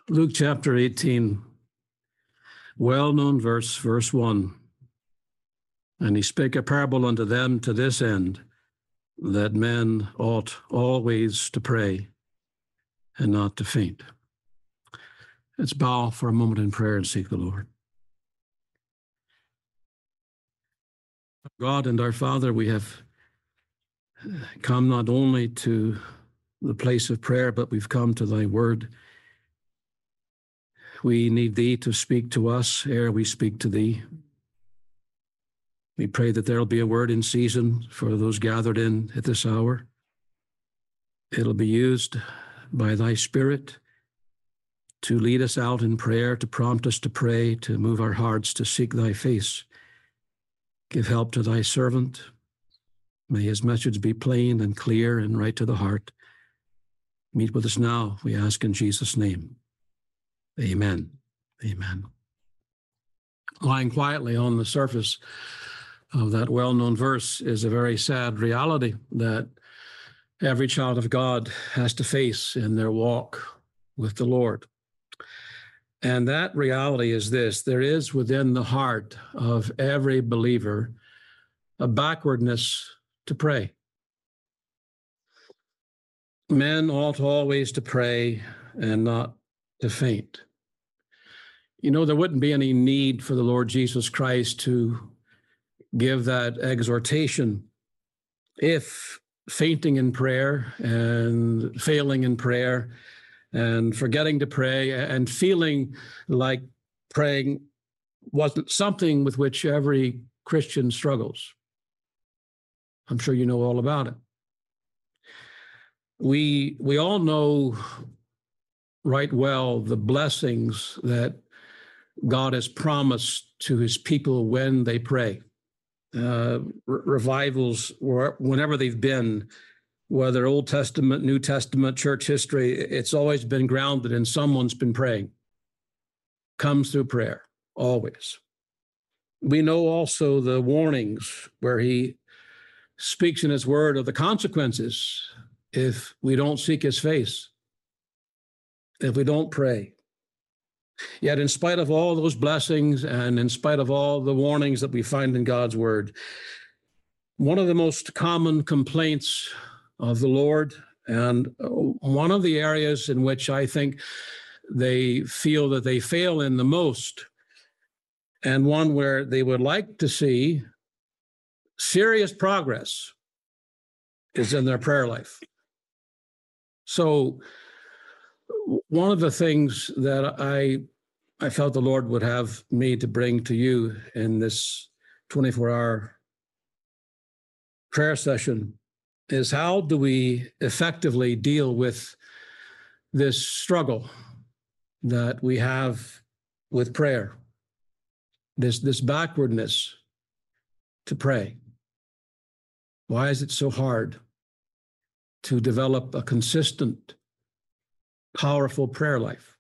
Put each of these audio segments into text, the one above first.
Luke chapter 18, well-known verse, verse 1. And he spake a parable unto them to this end, that men ought always to pray and not to faint. Let's bow for a moment in prayer and seek the Lord. God and our Father, we have come not only to the place of prayer, but we've come to thy word. We need thee to speak to us ere we speak to thee. We pray that there'll be a word in season for those gathered in at this hour. It'll be used by thy Spirit to lead us out in prayer, to prompt us to pray, to move our hearts to seek thy face. Give help to thy servant. May his message be plain and clear and right to the heart. Meet with us now, we ask in Jesus' name. Amen. Amen. Lying quietly on the surface of that well-known verse is a very sad reality that every child of God has to face in their walk with the Lord. And that reality is this: there is within the heart of every believer a backwardness to pray. Men ought always to pray and not to faint. You know, there wouldn't be any need for the Lord Jesus Christ to give that exhortation if fainting in prayer and failing in prayer and forgetting to pray and feeling like praying wasn't something with which every Christian struggles. I'm sure you know all about it. We all know right well the blessings that God has promised to his people when they pray. Revivals, whenever they've been, whether Old Testament, New Testament, church history, it's always been grounded in someone's been praying. Comes through prayer, always. We know also the warnings where he speaks in his word of the consequences if we don't seek his face, if we don't pray. Yet in spite of all those blessings and in spite of all the warnings that we find in God's word, one of the most common complaints of the Lord, and one of the areas in which I think they feel that they fail in the most, and one where they would like to see serious progress, is in their prayer life. So one of the things that I felt the Lord would have me to bring to you in this 24-hour prayer session is, how do we effectively deal with this struggle that we have with prayer, this backwardness to pray? Why is it so hard to develop a consistent, powerful prayer life?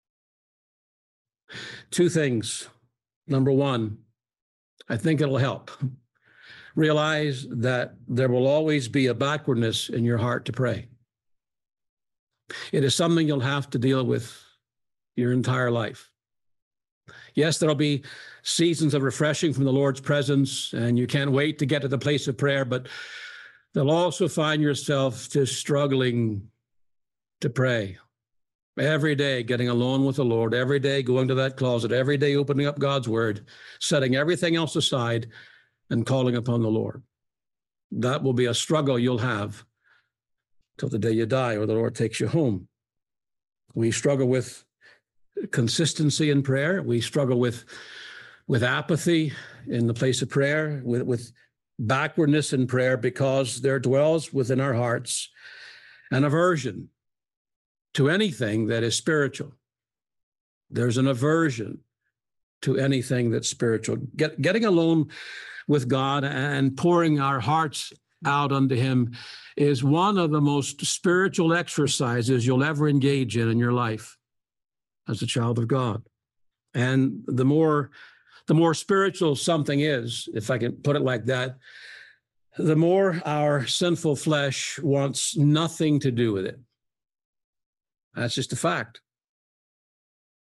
Two things. Number one, I think it'll help. Realize that there will always be a backwardness in your heart to pray. It is something you'll have to deal with your entire life. Yes, there'll be seasons of refreshing from the Lord's presence, and you can't wait to get to the place of prayer, but you'll also find yourself just struggling to pray. Every day getting alone with the Lord, every day going to that closet, every day opening up God's word, setting everything else aside and calling upon the Lord. That will be a struggle you'll have till the day you die or the Lord takes you home. We struggle with consistency in prayer. We struggle with apathy in the place of prayer, with backwardness in prayer, because there dwells within our hearts an aversion to anything that is spiritual. There's an aversion to anything that's spiritual. Getting alone with God and pouring our hearts out unto him is one of the most spiritual exercises you'll ever engage in your life as a child of God. And the more spiritual something is, if I can put it like that, the more our sinful flesh wants nothing to do with it. That's just a fact.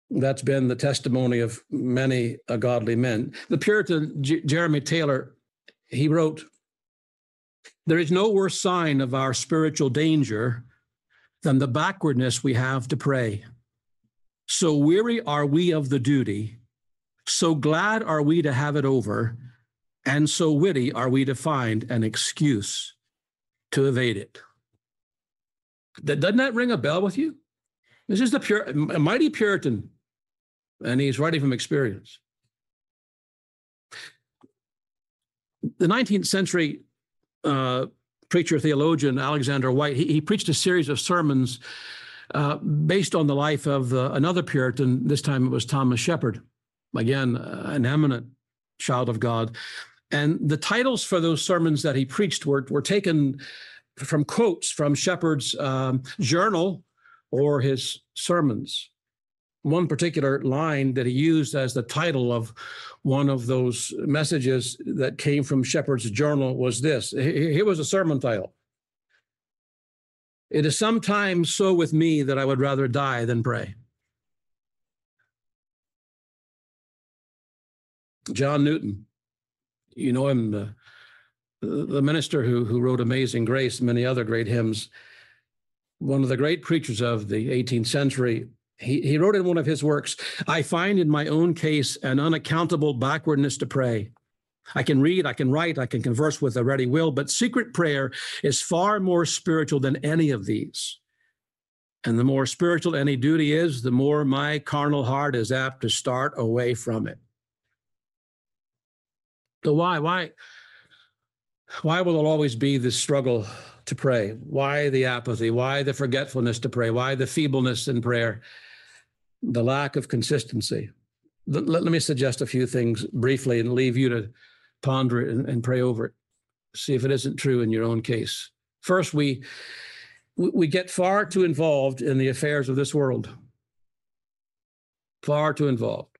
That's been the testimony of many godly men. The Puritan Jeremy Taylor, he wrote, "There is no worse sign of our spiritual danger than the backwardness we have to pray. So weary are we of the duty, so glad are we to have it over, and so witty are we to find an excuse to evade it." Doesn't that ring a bell with you? This is a mighty Puritan, and he's writing from experience. The 19th century preacher, theologian, Alexander White, he preached a series of sermons based on the life of another Puritan. This time it was Thomas Shepard, again, an eminent child of God. And the titles for those sermons that he preached were taken from quotes from Shepard's journal or his sermons. One particular line that he used as the title of one of those messages that came from Shepard's journal was this. Here was a sermon title: "It is sometimes so with me that I would rather die than pray." John Newton, you know him, the minister who wrote Amazing Grace and many other great hymns, one of the great preachers of the 18th century. He wrote in one of his works, "I find in my own case an unaccountable backwardness to pray. I can read, I can write, I can converse with a ready will, but secret prayer is far more spiritual than any of these. And the more spiritual any duty is, the more my carnal heart is apt to start away from it." So why will there always be this struggle to pray? Why the apathy? Why the forgetfulness to pray? Why the feebleness in prayer? The lack of consistency. Let me suggest a few things briefly and leave you to ponder it and pray over it. See if it isn't true in your own case. First, we get far too involved in the affairs of this world. Far too involved.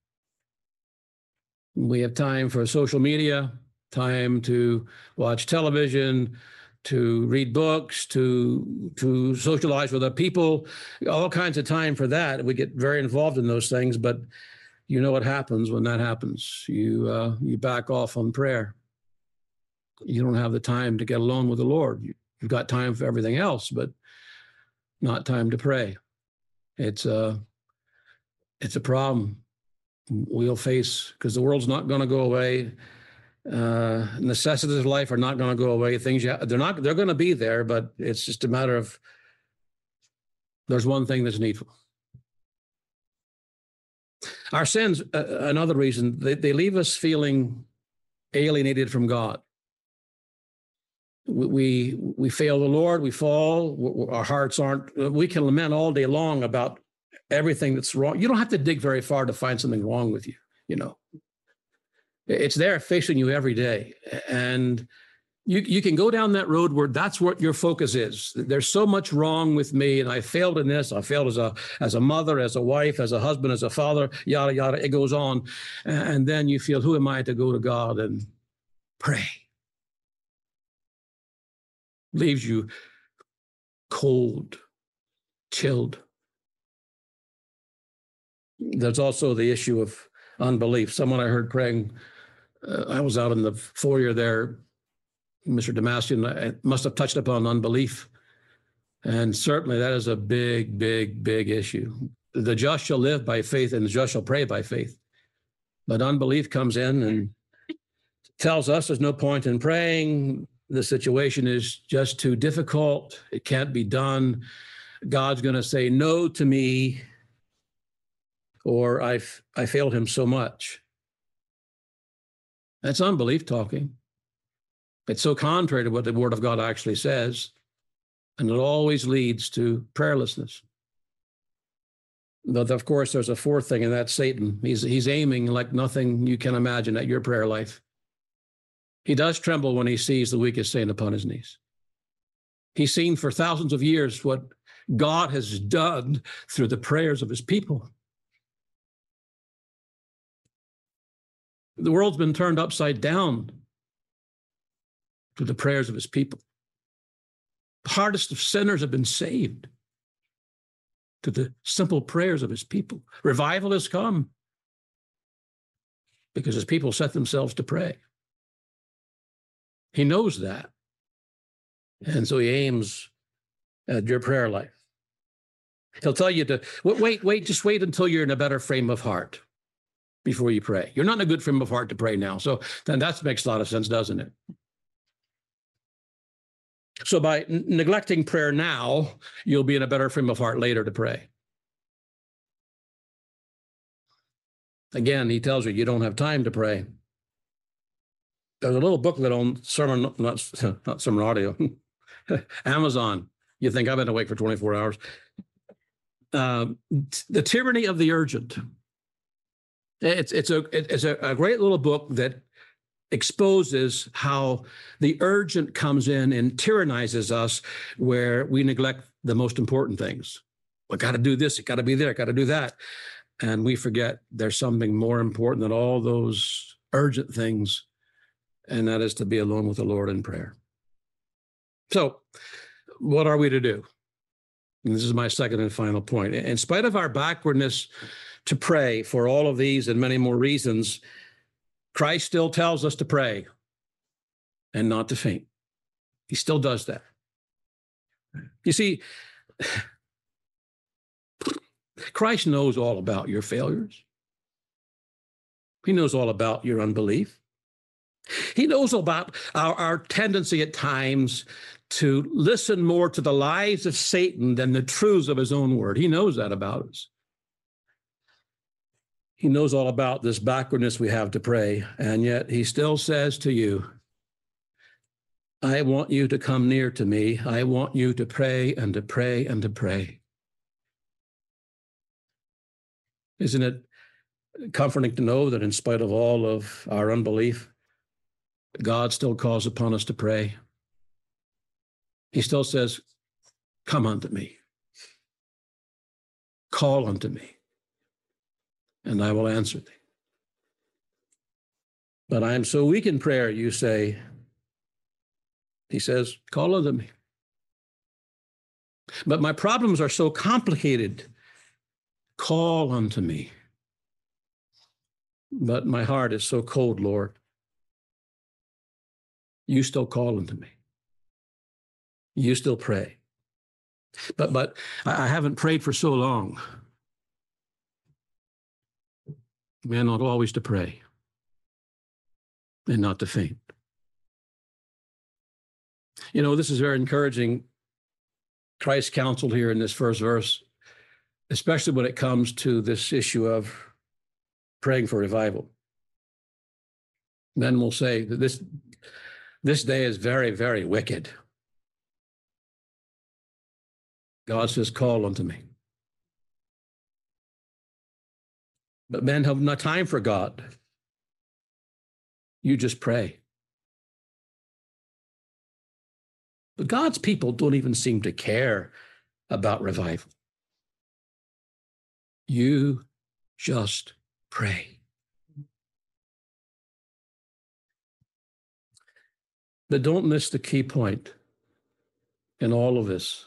We have time for social media, time to watch television, to read books, to socialize with other people, all kinds of time for that. We get very involved in those things, but you know what happens when that happens. You back off on prayer. You don't have the time to get alone with the Lord. You've got time for everything else, but not time to pray. It's a problem we'll face because the world's not going to go away. Necessities of life are not going to go away. They're going to be there, but it's just a matter of there's one thing that's needful. Our sins, another reason, they leave us feeling alienated from God. We fail the Lord, we fall, our hearts aren't, we can lament all day long about everything that's wrong. You don't have to dig very far to find something wrong with you, you know. It's there facing you every day. And you can go down that road where that's what your focus is. There's so much wrong with me, and I failed in this. I failed as a mother, as a wife, as a husband, as a father, yada, yada. It goes on. And then you feel, who am I to go to God and pray? Leaves you cold, chilled. There's also the issue of unbelief. Someone I heard praying, I was out in the foyer there, Mr. Damascene, must have touched upon unbelief. And certainly that is a big, big, big issue. The just shall live by faith and the just shall pray by faith. But unbelief comes in and tells us there's no point in praying. The situation is just too difficult. It can't be done. God's going to say no to me, or I failed him so much. That's unbelief talking. It's so contrary to what the Word of God actually says, and it always leads to prayerlessness. But of course, there's a fourth thing, and that's Satan. He's aiming like nothing you can imagine at your prayer life. He does tremble when he sees the weakest saint upon his knees. He's seen for thousands of years what God has done through the prayers of his people. The world's been turned upside down through the prayers of his people. The hardest of sinners have been saved to the simple prayers of his people. Revival has come because his people set themselves to pray. He knows that. And so he aims at your prayer life. He'll tell you to just wait until you're in a better frame of heart before you pray. You're not in a good frame of heart to pray now. So then that makes a lot of sense, doesn't it? So by neglecting prayer now, you'll be in a better frame of heart later to pray. Again, he tells you don't have time to pray. There's a little booklet on sermon, not sermon audio, Amazon. You think I've been awake for 24 hours. The Tyranny of the Urgent. It's a great little book that exposes how the urgent comes in and tyrannizes us where we neglect the most important things. I got to do this, I got to be there, I got to do that. And we forget there's something more important than all those urgent things, and that is to be alone with the Lord in prayer. So what are we to do? And this is my second and final point. In spite of our backwardness to pray for all of these and many more reasons, Christ still tells us to pray and not to faint. He still does that. You see, Christ knows all about your failures. He knows all about your unbelief. He knows about our tendency at times to listen more to the lies of Satan than the truths of his own word. He knows that about us. He knows all about this backwardness we have to pray, and yet he still says to you, I want you to come near to me. I want you to pray and to pray and to pray. Isn't it comforting to know that in spite of all of our unbelief, God still calls upon us to pray? He still says, come unto me. Call unto me, and I will answer thee. But I am so weak in prayer, you say. He says, call unto me. But my problems are so complicated. Call unto me. But my heart is so cold, Lord. You still call unto me. You still pray. But I haven't prayed for so long. Man ought always to pray and not to faint. You know, this is very encouraging. Christ's counsel here in this first verse, especially when it comes to this issue of praying for revival. Men will say that this day is very, very wicked. God says, call unto me. But men have no time for God. You just pray. But God's people don't even seem to care about revival. You just pray. But don't miss the key point in all of this.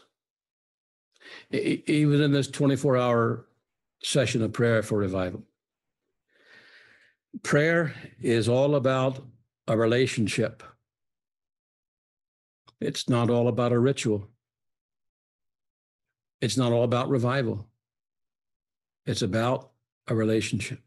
Even in this 24-hour session of prayer for revival. Prayer is all about a relationship. It's not all about a ritual. It's not all about revival. It's about a relationship.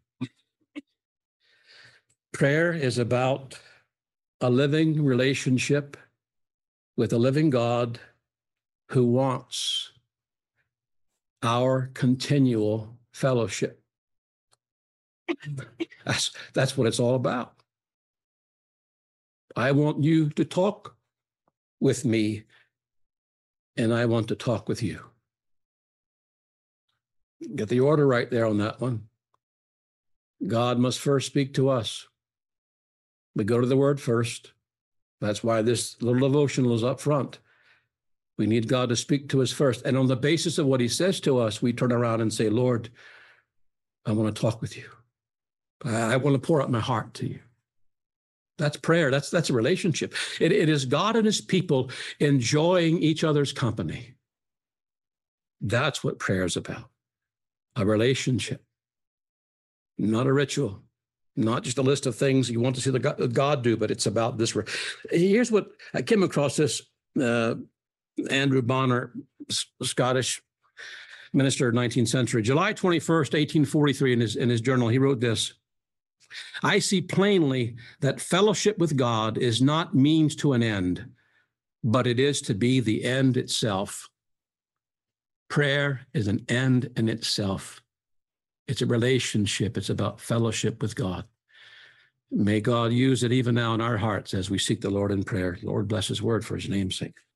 Prayer is about a living relationship with a living God who wants our continual fellowship. That's what it's all about. I want you to talk with me, and I want to talk with you. Get the order right there on that one. God must first speak to us. We go to the Word first. That's why this little devotional is up front. We need God to speak to us first. And on the basis of what he says to us, we turn around and say, Lord, I want to talk with you. I want to pour out my heart to you. That's prayer. That's a relationship. It is God and his people enjoying each other's company. That's what prayer is about. A relationship, not a ritual, not just a list of things you want to see the God do, but it's about this. Here's what I came across this Andrew Bonner, Scottish minister, 19th century, July 21st, 1843, in his journal, he wrote this: I see plainly that fellowship with God is not means to an end, but it is to be the end itself. Prayer is an end in itself. It's a relationship. It's about fellowship with God. May God use it even now in our hearts as we seek the Lord in prayer. Lord, bless his word for his name's sake.